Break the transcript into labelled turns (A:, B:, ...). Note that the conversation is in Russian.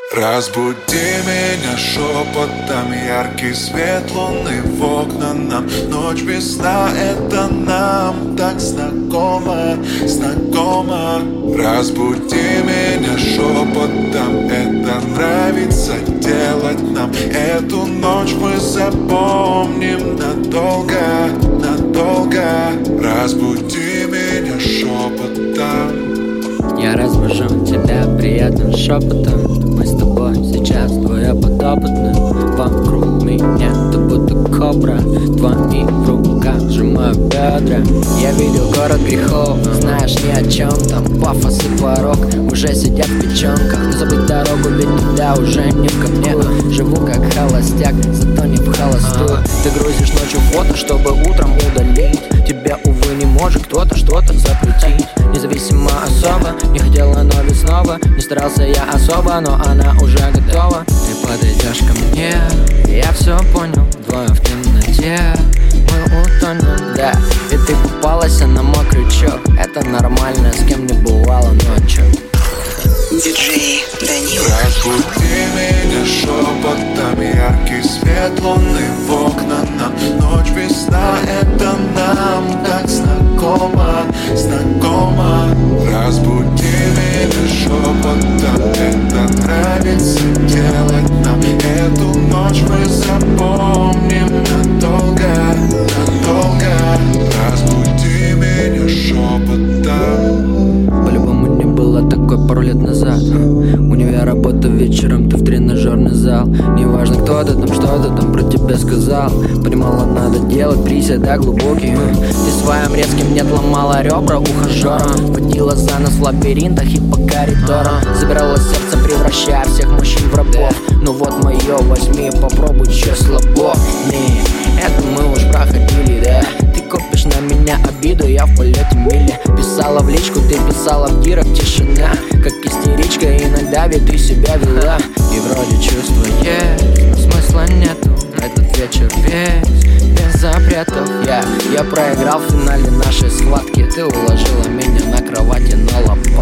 A: Разбуди меня шепотом, яркий свет луны в окна нам. Ночь без сна, это нам так знакомо, знакомо. Разбуди меня шепотом, это нравится делать нам. Эту ночь мы запомним надолго, надолго. Разбуди меня шепотом.
B: Я разбужу тебя приятным шепотом. Мы с тобой сейчас двое подопытных. Вокруг меня ты будто кобра. Твои в руках сжимаю бедра. Я видел город грехов, знаешь ни о чем там. Пафос и порог уже сидят в печенках. Но забыть дорогу, ведь туда уже нет ко мне. Живу как холостяк, зато не в холостую. Ты грузишь ночью фото, чтобы утром удалить. Тебя, увы, не может кто-то что-то запретить. Независимо особо, не хотела, но ведь снова. Не старался я особо, но она уже готова. Ты подойдешь ко мне, я все понял. Двое в темноте, мы утонем, да. И ты попалась на мой крючок. Это нормально, с кем не бывало ночью.
C: Диджей Данил.
A: Разбуди меня шепотом, яркий свет луны в окна нам. Ночь без сна, это нам так знакомо, знакомо. Разбуди меня шепотом, это нравится делать нам. Эту ночь мы запомним надолго, надолго. Разбуди меня шепотом.
B: По-любому не было такой пару лет назад. Универ, работа вечером, ты в тренажерный зал. Неважно, кто-то там, что-то там про тебя сказал. Понимала, надо делать приседа глубокие. Ты своим резким нет ломала ребра ухажера. Водила за нас в лабиринтах и по коридорам. Забирала сердце, превращая всех мужчин в рабов. Ну вот мое, возьми, попробуй, че слабо. Не, это мы уж проходили, да. Ты копишь на меня обиду, я в полете мили. Писала в личку, ты писала в дирах, тишина. Как истеричка, иногда ведь ты себя вела. И вроде чувства есть, но смысла нету. Этот вечер весь без запретов. Я проиграл в финале нашей схватки. Ты уложила меня на кровати на лоб.